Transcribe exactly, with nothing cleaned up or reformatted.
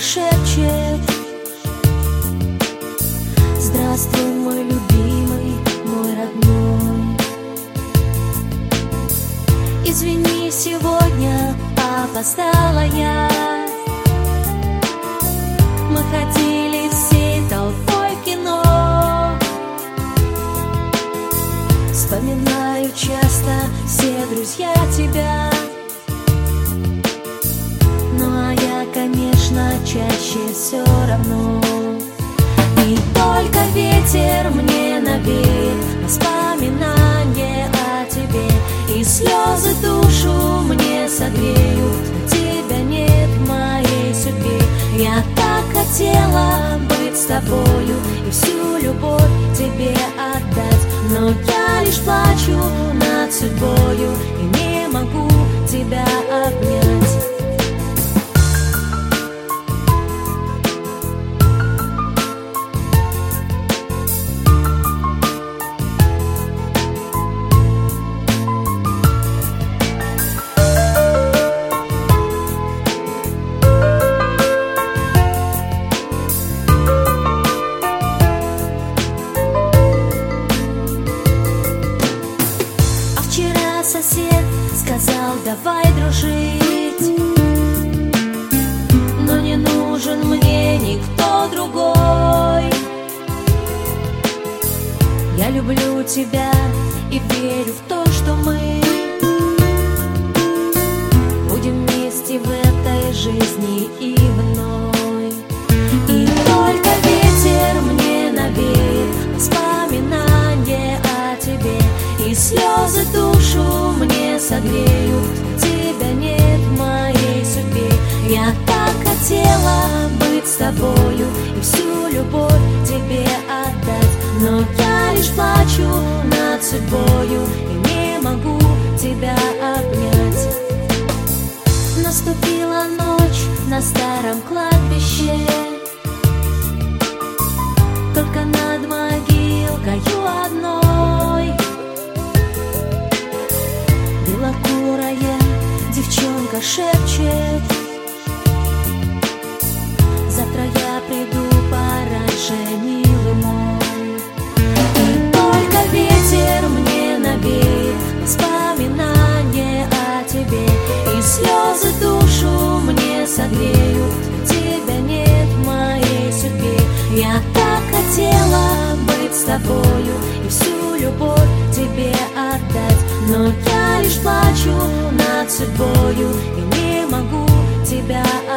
шепчет: здравствуй, мой любимый, мой родной. Извини, сегодня опоздала я. Мы ходили всей толпой в кино. Вспоминаю часто, все друзья, тебя. Ну а я, конечно, чаще все равно. И только ветер мне навеет воспоминания о тебе, и слезы душу мне согреют, но тебя нет в моей судьбе. Я так хотела быть с тобою и всю любовь тебе отдать, но я лишь плачу над судьбою и не могу тебя обнять. Сосед сказал, давай дружить, но не нужен мне никто другой. Я люблю тебя и верю в то, что мы будем вместе в этой жизни и вновь. И только ветер мне навеет воспоминания о тебе, и слезы душу мне согреют, тебя нет в моей судьбе. Я так хотела быть с тобою и всю любовь тебе отдать, но я лишь плачу над судьбою и не могу тебя обнять. Наступила ночь на старом кладбище, только над могилкою одной белокурая девчонка шепчет: завтра я приду пораньше, милый мой. И только ветер мне навеет воспоминания о тебе, и слезы душу мне согреют, тебя нет в моей судьбе. Я так хотела быть с тобою и всю любовь тебе отдать, но я лишь плачу над судьбою и не могу тебя